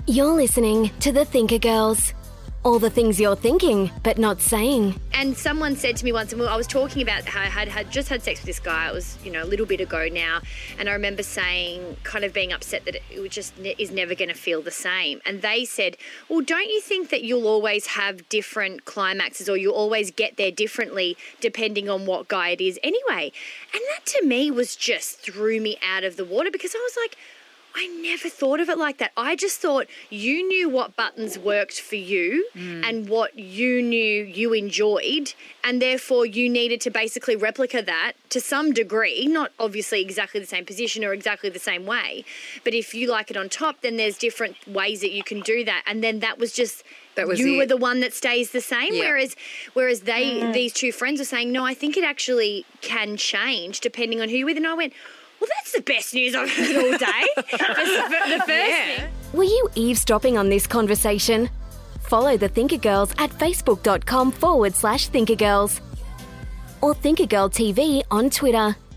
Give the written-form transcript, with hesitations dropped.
You're listening to The Thinker Girls. All the things you're thinking, but not saying. And someone said to me once, and I was talking about how I had just had sex with this guy. It was, a little bit ago now. And I remember saying, kind of being upset that it just is never going to feel the same. And they said, well, don't you think that you'll always have different climaxes, or you'll always get there differently depending on what guy it is anyway? And that to me was just threw me out of the water, because I was like, I never thought of it like that. I just thought you knew what buttons worked for you and what you knew you enjoyed, and therefore you needed to basically replicate that to some degree, not obviously exactly the same position or exactly the same way, but if you like it on top, then there's different ways that you can do that. And then that was just... you were the one that stays the same, whereas these two friends were saying, no, I think it actually can change depending on who you're with. And I went, well, that's the best news I've heard all day. the first thing. Were you eavesdropping on this conversation? Follow the Thinker Girls at facebook.com/Thinker Girls or Thinker Girl TV on Twitter.